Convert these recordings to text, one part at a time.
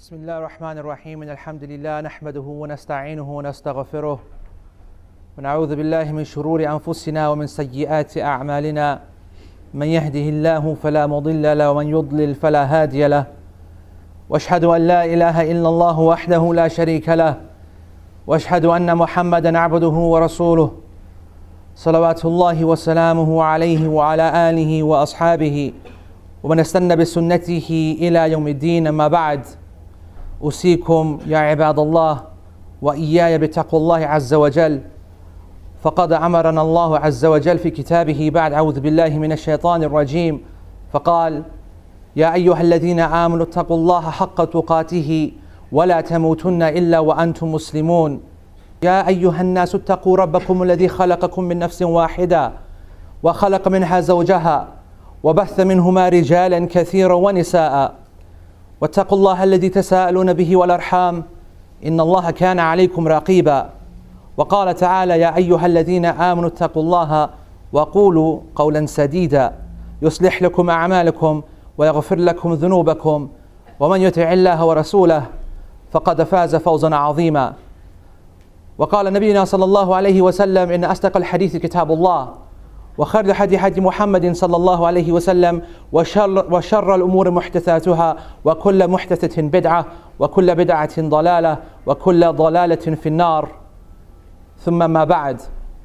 بسم الله الرحمن الرحيم الحمد لله نحمده ونستعينه ونستغفره ونعوذ بالله من شرور أنفسنا ومن سيئات أعمالنا من يهده الله فلا مضل له ومن يضلل فلا هادي له واشهد أن لا إله إلا الله وحده لا شريك له واشهد أن محمدا عبده ورسوله صلوات الله وسلامه عليه وعلى آله وأصحابه ومن استنى بسنته إلى يوم الدين. أما بعد، أوصيكم يا عباد الله وإياي بتقوى الله عز وجل، فقد أمرنا الله عز وجل في كتابه بعد أعوذ بالله من الشيطان الرجيم فقال: يا أيها الذين آمنوا اتقوا الله حق تقاته ولا تموتن إلا وأنتم مسلمون. يا أيها الناس اتقوا ربكم الذي خلقكم من نفس واحدة وخلق منها زوجها وبث منهما رجالا كثيرا ونساء واتقوا الله الذي تساءلون به والأرحام إن الله كان عليكم رقيبا. وقال تعالى: يا أيها الذين آمنوا اتقوا الله وقولوا قولا سديدا يصلح لكم أعمالكم ويغفر لكم ذنوبكم ومن يطع الله ورسوله فقد فاز فوزا عظيما. وقال نبينا صلى الله عليه وسلم: إن أصدق الحديث كتاب الله وخير الهدي هدي محمد صلى الله عليه وسلم وشر الأمور محدثاتها وكل محدثة بدعة وكل بدعة ضلالة وكل ضلالة في النار. ثم ما بعد.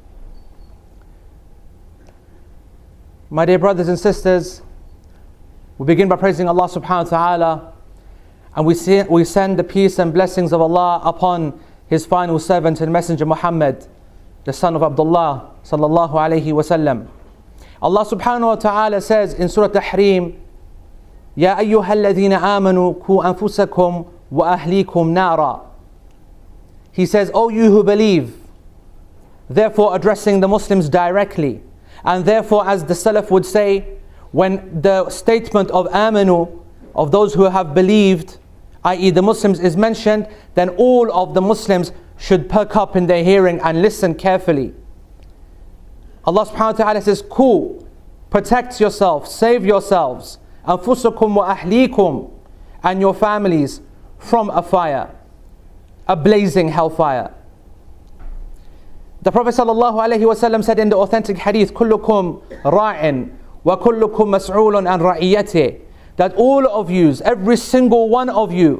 My dear brothers and sisters, we begin by praising Allah subhanahu wa ta'ala, and we send the peace and blessings of Allah upon His final servant and messenger Muhammad, the son of Abdullah sallallahu alayhi wa sallam. Allah subhanahu wa ta'ala says in Surah Tahrim: Ya ayyuha alladhina amanu ku anfusakum wa ahlikum nara. He says, O you who believe, therefore addressing the Muslims directly, and therefore, as the Salaf would say, when the statement of amanu, of those who have believed, i.e. the Muslims, is mentioned, then all of the Muslims should perk up in their hearing and listen carefully. Allah subhanahu wa ta'ala says, Ku, protect yourself, save yourselves, anfusakum wa ahlikum, and your families from a fire, a blazing hellfire. The Prophet sallallahu alayhi wa sallam said in the authentic hadith, Kullukum ra'in wa kullukum mas'ulun an ra'iyatih, that all of you, every single one of you,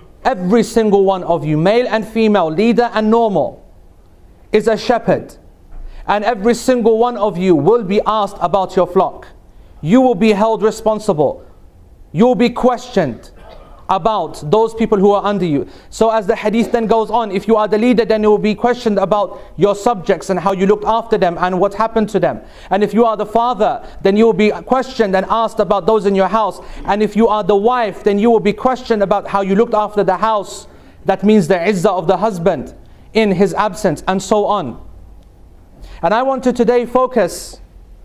male and female, leader and normal, is a shepherd. And every single one of you will be asked about your flock. You will be held responsible. You will be questioned about those people who are under you. So as the hadith then goes on, if you are the leader, then you will be questioned about your subjects and how you looked after them and what happened to them. And if you are the father, then you will be questioned and asked about those in your house. And if you are the wife, then you will be questioned about how you looked after the house. That means the izzah of the husband in his absence, and so on. And I want to today focus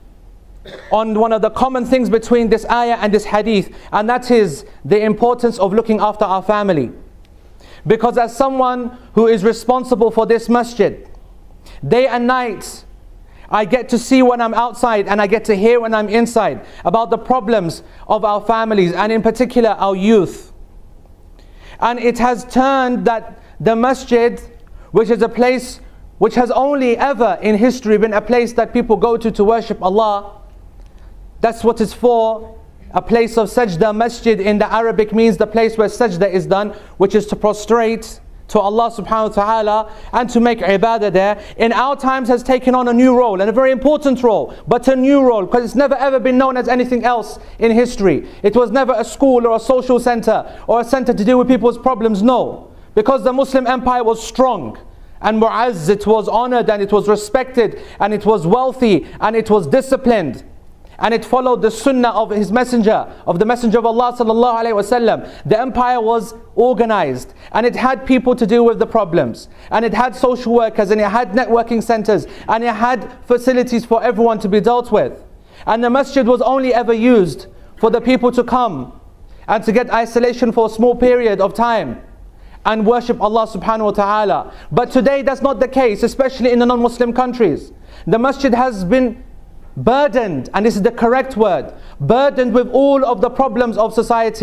on one of the common things between this ayah and this hadith, and that is the importance of looking after our family. Because as someone who is responsible for this masjid, day and night, I get to see when I'm outside and I get to hear when I'm inside about the problems of our families, and in particular our youth. And it has turned that the masjid, which is a place which has only ever in history been a place that people go to worship Allah. That's what it's for. A place of sajda. Masjid in the Arabic means the place where sajda is done, which is to prostrate to Allah subhanahu wa ta'ala and to make ibadah there. In our times has taken on a new role, and a very important role, but a new role, because it's never ever been known as anything else in history. It was never a school or a social center or a center to deal with people's problems. No, because the Muslim empire was strong and mu'azz, it was honored and it was respected and it was wealthy and it was disciplined, and it followed the sunnah of his messenger, of the messenger of Allah sallallahu alaihi wasallam. The empire was organized and it had people to deal with the problems, and it had social workers, and it had networking centers, and it had facilities for everyone to be dealt with. And the masjid was only ever used for the people to come and to get isolation for a small period of time and worship Allah subhanahu wa ta'ala. But today that's not the case, especially in the non-Muslim countries. The masjid has been burdened, and this is the correct word, burdened with all of the problems of society.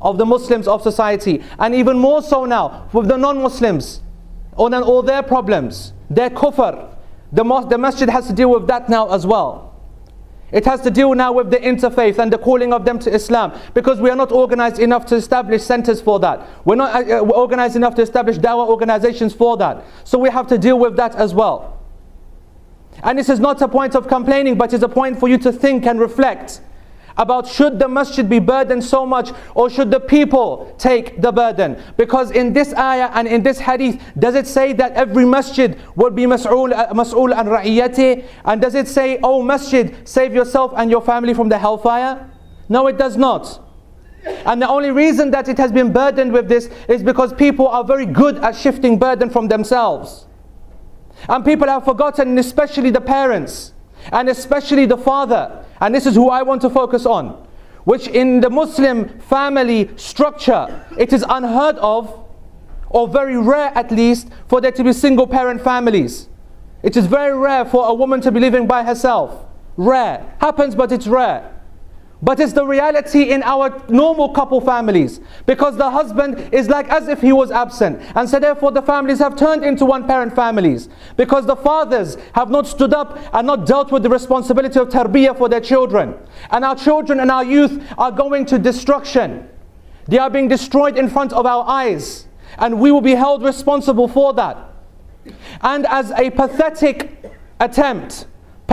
of the Muslims of society, and even more so now with the non-Muslims, on all their problems, their kufr. The masjid has to deal with that now as well. It has to deal now with the interfaith and the calling of them to Islam, because we are not organized enough to establish centers for that. We're not organized enough to establish dawah organizations for that. So we have to deal with that as well. And this is not a point of complaining, but it's a point for you to think and reflect about, should the masjid be burdened so much, or should the people take the burden? Because in this ayah and in this hadith, does it say that every masjid will be mas'ul an ra'iyati? And does it say, oh masjid, save yourself and your family from the hellfire? No, it does not. And the only reason that it has been burdened with this is because people are very good at shifting burden from themselves. And people have forgotten, especially the parents, and especially the father, and this is who I want to focus on, which in the Muslim family structure, it is unheard of, or very rare at least, for there to be single parent families. It is very rare for a woman to be living by herself. Rare. Happens, but it's rare. But it's the reality in our normal couple families, because the husband is like as if he was absent, and so therefore the families have turned into one parent families, because the fathers have not stood up and not dealt with the responsibility of tarbiyah for their children. And our children and our youth are going to destruction. They are being destroyed in front of our eyes, and we will be held responsible for that. And as a pathetic attempt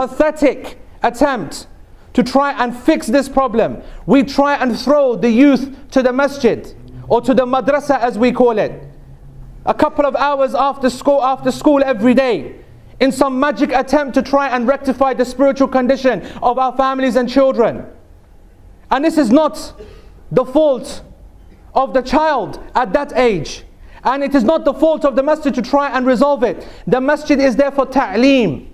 to try and fix this problem, we try and throw the youth to the masjid, or to the madrasa as we call it, a couple of hours after school every day, in some magic attempt to try and rectify the spiritual condition of our families and children. And this is not the fault of the child at that age, and it is not the fault of the masjid to try and resolve it. The masjid is there for ta'aleem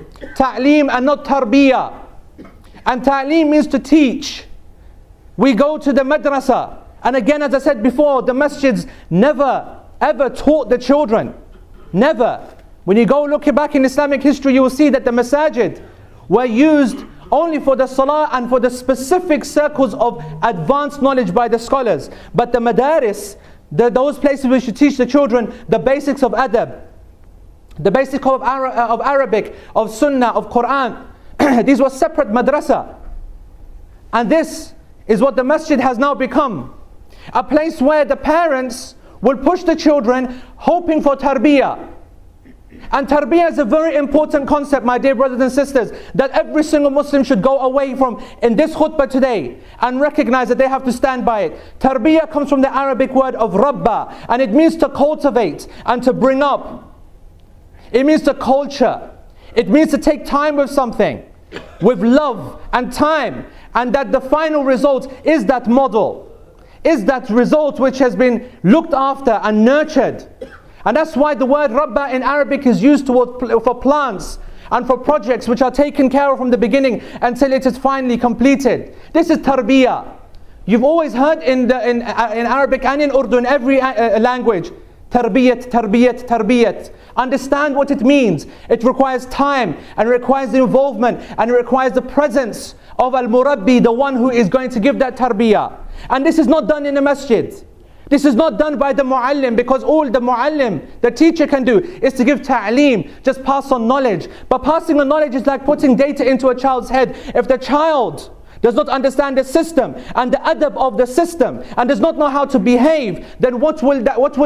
and not tarbiyah. And ta'aleem means to teach. We go to the madrasa, and again, as I said before, the masjids never ever taught the children. Never. When you go look back in Islamic history, you will see that the masajid were used only for the salah and for the specific circles of advanced knowledge by the scholars. But the madaris, those places where you should teach the children the basics of adab, the basics of Arabic, of sunnah, of Quran, these were separate madrasa. And this is what the masjid has now become. A place where the parents will push the children hoping for tarbiyah. And tarbiyah is a very important concept, my dear brothers and sisters, that every single Muslim should go away from in this khutbah today and recognize that they have to stand by it. Tarbiyah comes from the Arabic word of rabba, and it means to cultivate and to bring up. It means to culture. It means to take time with something, with love and time, and that the final result is that model, is that result which has been looked after and nurtured. And that's why the word rabba in Arabic is used for plants and for projects which are taken care of from the beginning until it is finally completed. This is tarbiyah. You've always heard in Arabic and in Urdu, in every language, tarbiyat, tarbiyat, tarbiyat. Understand what it means. It requires time, and it requires the involvement, and it requires the presence of al-murabbi, the one who is going to give that tarbiyah. And this is not done in a masjid. This is not done by the muallim, because all the muallim, the teacher, can do is to give ta'aleem, just pass on knowledge. But passing on knowledge is like putting data into a child's head. If the child does not understand the system and the adab of the system, and does not know how to behave, then what will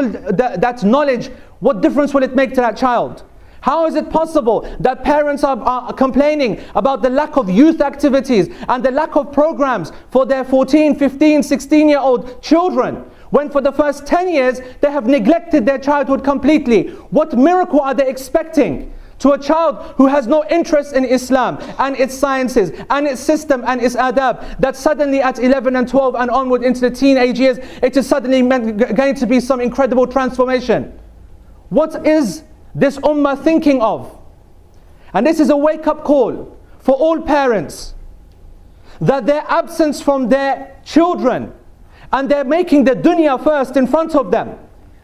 that knowledge, what difference will it make to that child? How is it possible that parents are complaining about the lack of youth activities and the lack of programs for their 14, 15, 16-year-old children, when for the first 10 years they have neglected their childhood completely? What miracle are they expecting to a child who has no interest in Islam and its sciences and its system and its adab, that suddenly at 11 and 12 and onward into the teenage years, it is suddenly going to be some incredible transformation? What is this ummah thinking of? And this is a wake-up call for all parents, that their absence from their children, and they're making the dunya first in front of them,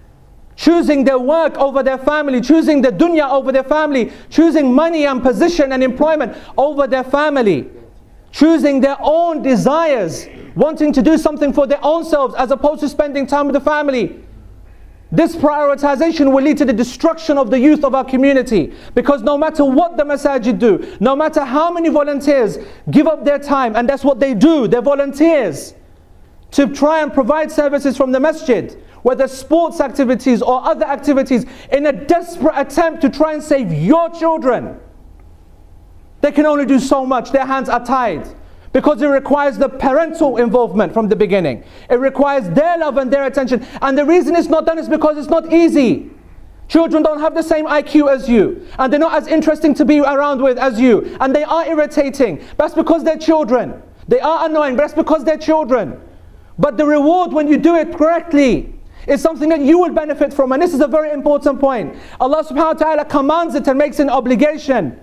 choosing their work over their family, choosing the dunya over their family, choosing money and position and employment over their family, choosing their own desires wanting to do something for their own selves as opposed to spending time with the family. This prioritization will lead to the destruction of the youth of our community, because no matter what the masajid do, no matter how many volunteers give up their time, and that's what they do, they're volunteers, to try and provide services from the masjid, whether sports activities or other activities, in a desperate attempt to try and save your children. They can only do so much, their hands are tied. Because it requires the parental involvement from the beginning. It requires their love and their attention. And the reason it's not done is because it's not easy. Children don't have the same IQ as you. And they're not as interesting to be around with as you. And they are irritating. That's because they're children. They are annoying, but that's because they're children. But the reward when you do it correctly is something that you will benefit from. And this is a very important point. Allah subhanahu wa ta'ala commands it and makes an obligation.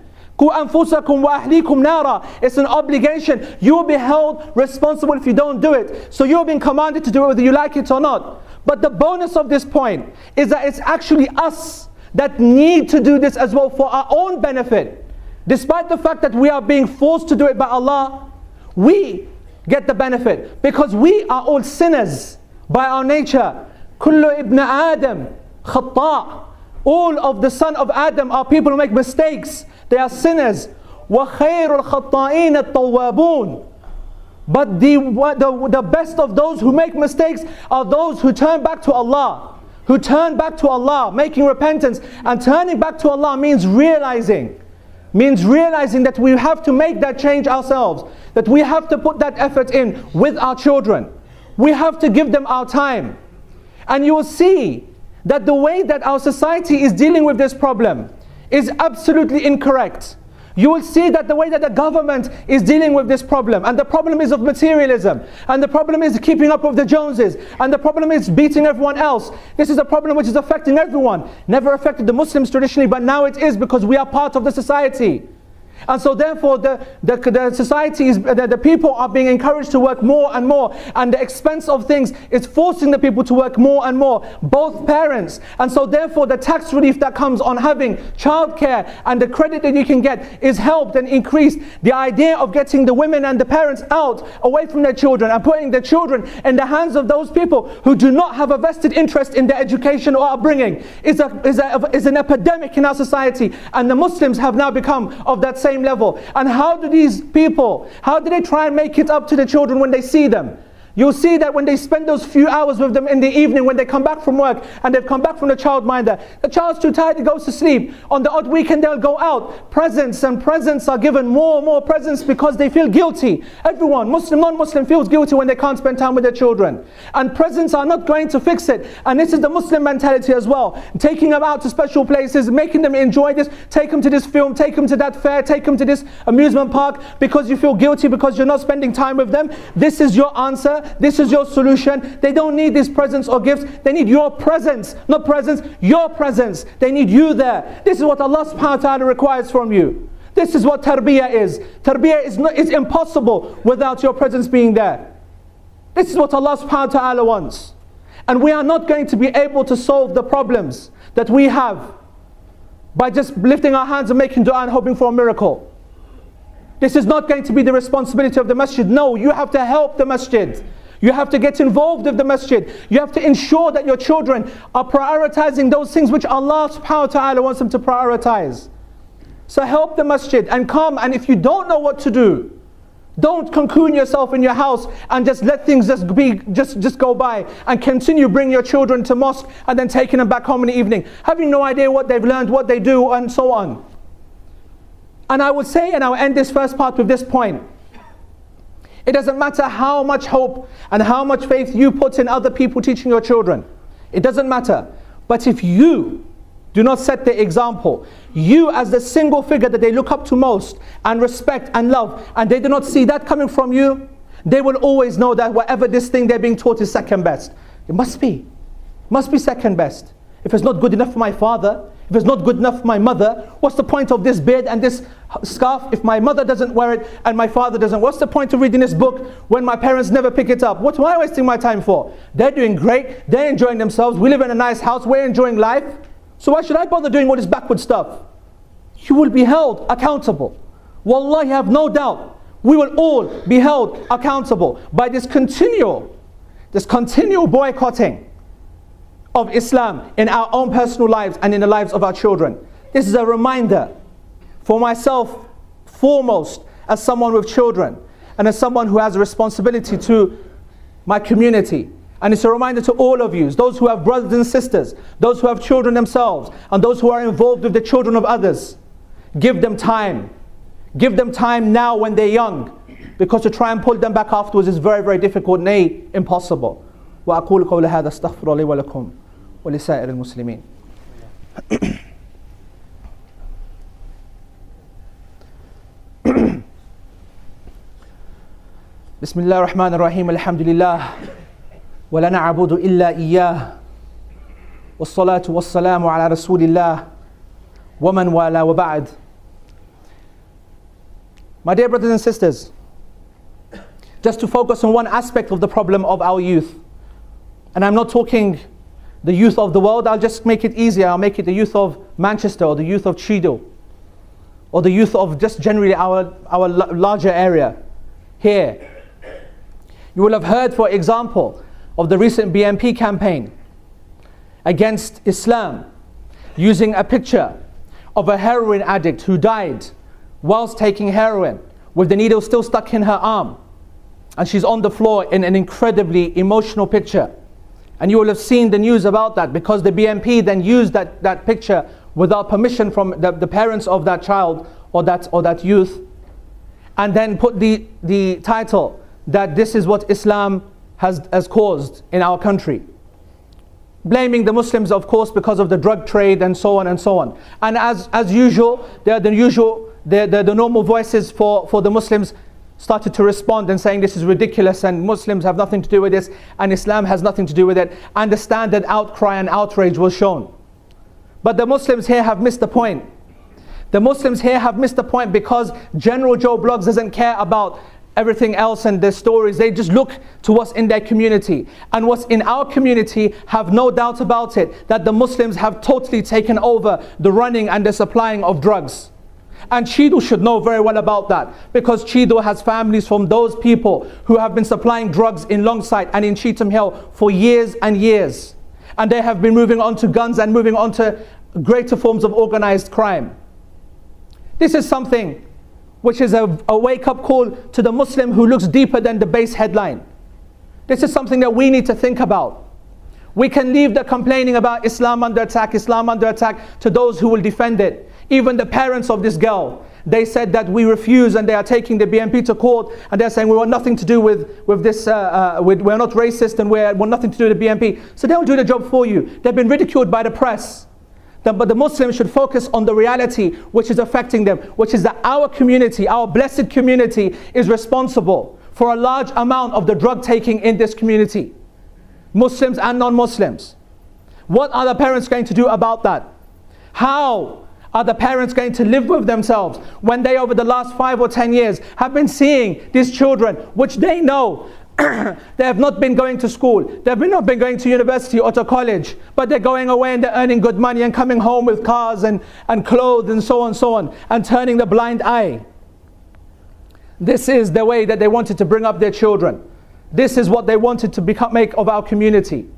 It's an obligation. You will be held responsible if you don't do it. So you're being commanded to do it whether you like it or not. But the bonus of this point is that it's actually us that need to do this as well for our own benefit. Despite the fact that we are being forced to do it by Allah, we get the benefit because we are all sinners by our nature. Kullu ibn Adam khata'. All of the son of Adam are people who make mistakes. They are sinners. وَخَيْرُ الْخَطَّائِينَ التَّوَّابُونَ. But the best of those who make mistakes are those who turn back to Allah. Who turn back to Allah, making repentance. And turning back to Allah means realizing that we have to make that change ourselves. That we have to put that effort in with our children. We have to give them our time. And you will see that the way that our society is dealing with this problem is absolutely incorrect. You will see that the way that the government is dealing with this problem, and the problem is of materialism, and the problem is keeping up with the Joneses, and the problem is beating everyone else. This is a problem which is affecting everyone. Never affected the Muslims traditionally, but now it is because we are part of the society. And so therefore the society is, the people are being encouraged to work more and more, and the expense of things is forcing the people to work more and more, both parents. And so therefore the tax relief that comes on having childcare and the credit that you can get is helped and increased. The idea of getting the women and the parents out away from their children and putting their children in the hands of those people who do not have a vested interest in their education or upbringing is an epidemic in our society, and the Muslims have now become of that same level. And how do these people, how do they try and make it up to the children when they see them? You'll see that when they spend those few hours with them in the evening, when they come back from work and they've come back from the childminder, the child's too tired, he goes to sleep. On the odd weekend they'll go out. Presents are given, more and more presents, because they feel guilty. Everyone, Muslim, non-Muslim, feels guilty when they can't spend time with their children. And presents are not going to fix it. And this is the Muslim mentality as well. Taking them out to special places, making them enjoy this, take them to this film, take them to that fair, take them to this amusement park, because you feel guilty because you're not spending time with them. This is your answer. This is your solution. They don't need these presents or gifts. They need your presence, not presents, your presence. They need you there. This is what Allah subhanahu wa ta'ala requires from you. This is what tarbiyah is. Tarbiyah is impossible without your presence being there. This is what Allah subhanahu wa ta'ala wants. And we are not going to be able to solve the problems that we have by just lifting our hands and making dua and hoping for a miracle. This is not going to be the responsibility of the masjid. No, you have to help the masjid. You have to get involved with the masjid. You have to ensure that your children are prioritizing those things which Allah subhanahu wa ta'ala wants them to prioritize. So help the masjid and come, and if you don't know what to do, don't cocoon yourself in your house and just let things just go by and continue bringing your children to mosque and then taking them back home in the evening, having no idea what they've learned, what they do, and so on. And I would say, and I'll end this first part with this point, it doesn't matter how much hope and how much faith you put in other people teaching your children. It doesn't matter. But if you do not set the example, you as the single figure that they look up to most and respect and love, and they do not see that coming from you, they will always know that whatever this thing they're being taught is second best. It must be second best. If it's not good enough for my father, if it's not good enough for my mother, what's the point of this beard and this scarf if my mother doesn't wear it and my father doesn't? What's the point of reading this book when my parents never pick it up? What am I wasting my time for? They're doing great, they're enjoying themselves, we live in a nice house, we're enjoying life. So why should I bother doing all this backward stuff? You will be held accountable. Wallahi, have no doubt. We will all be held accountable by this continual boycotting of Islam in our own personal lives and in the lives of our children. This is a reminder for myself, foremost, as someone with children and as someone who has a responsibility to my community. And it's a reminder to all of you, those who have brothers and sisters, those who have children themselves, and those who are involved with the children of others. Give them time. Give them time now when they're young, because to try and pull them back afterwards is very, very difficult, nay, impossible. وأقول قول هذا استغفر الله ولكم ولسائر المسلمين. بسم الله الرحمن الرحيم الحمد لله ولا نعبد إلا إياه والصلاة والسلام على رسول الله ومن والاه وبعد. My dear brothers and sisters, just to focus on one aspect of the problem of our youth, and I'm not talking the youth of the world, I'll just make it easier, I'll make it the youth of Manchester or the youth of Cheadle or the youth of just generally our larger area here. You will have heard, for example, of the recent BNP campaign against Islam, using a picture of a heroin addict who died whilst taking heroin with the needle still stuck in her arm, and she's on the floor in an incredibly emotional picture. And you will have seen the news about that, because the BNP then used that picture without permission from the parents of that child or that youth, and then put the title that this is what Islam has caused in our country, blaming the Muslims, of course, because of the drug trade and so on and so on. And as usual, the normal voices for the Muslims started to respond and saying this is ridiculous and Muslims have nothing to do with this and Islam has nothing to do with it, and the standard outcry and outrage was shown. But the Muslims here have missed the point. The Muslims here have missed the point, because General Joe Bloggs doesn't care about everything else and their stories. They just look to what's in their community. And what's in our community, have no doubt about it, that the Muslims have totally taken over the running and the supplying of drugs. And Cheadle should know very well about that, because Cheadle has families from those people who have been supplying drugs in Longsight and in Cheetham Hill for years and years. And they have been moving on to guns and moving on to greater forms of organized crime. This is something which is a wake-up call to the Muslim who looks deeper than the base headline. This is something that we need to think about. We can leave the complaining about Islam under attack to those who will defend it. Even the parents of this girl, they said that we refuse, and they are taking the BNP to court, and they're saying we want nothing to do with this, we're not racist and we want nothing to do with the BNP. So they'll do the job for you. They've been ridiculed by the press. But the Muslims should focus on the reality which is affecting them, which is that our community, our blessed community, is responsible for a large amount of the drug taking in this community. Muslims and non-Muslims. What are the parents going to do about that? How are the parents going to live with themselves when they, over the last 5 or 10 years, have been seeing these children, which they know they have not been going to school, they have not been going to university or to college, but they're going away and they're earning good money and coming home with cars and clothes and so on, and turning the blind eye. This is the way that they wanted to bring up their children. This is what they wanted to make of our community.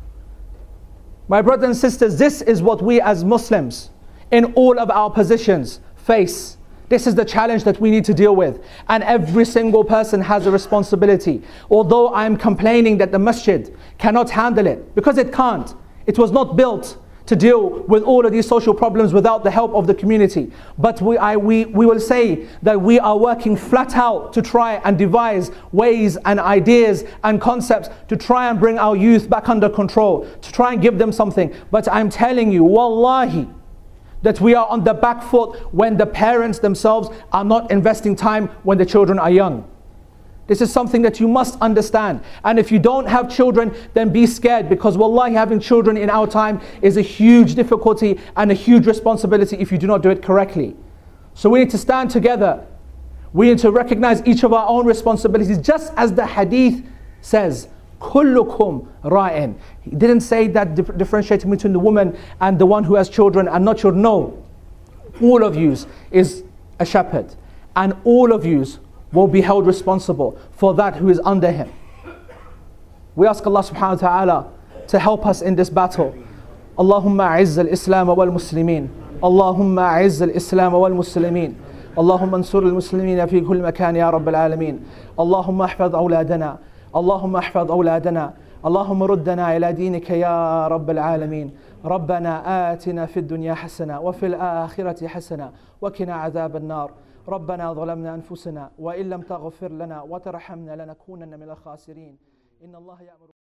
My brothers and sisters, this is what we as Muslims, in all of our positions, face. This is the challenge that we need to deal with. And every single person has a responsibility. Although I'm complaining that the masjid cannot handle it, because it can't. It was not built to deal with all of these social problems without the help of the community. But we will say that we are working flat out to try and devise ways and ideas and concepts to try and bring our youth back under control, to try and give them something. But I'm telling you, wallahi, that we are on the back foot when the parents themselves are not investing time when the children are young. This is something that you must understand. And if you don't have children, then be scared, because wallahi, having children in our time is a huge difficulty and a huge responsibility if you do not do it correctly. So we need to stand together. We need to recognize each of our own responsibilities, just as the hadith says, kullukum ra'in. He didn't say that differentiating between the woman and the one who has children and not children. No, all of you is a shepherd, and all of you will be held responsible for that who is under him. We ask Allah subhanahu wa ta'ala to help us in this battle. Allahumma a'izz al-Islam wal-Muslimin. Allahumma a'izz al-Islam wal-Muslimin. اللهم انصر المسلمين في كل مكان يا رب العالمين. اللهم احفظ أولادنا. اللهم احفظ أولادنا. اللهم ردنا إلى دينك يا رب العالمين. ربنا آتنا في الدنيا حسنة وفي الآخرة حسنة وقنا عذاب النار. ربنا ظلمنا أنفسنا وإن لم تغفر لنا وترحمنا لنكونن من الخاسرين. إن الله يأمر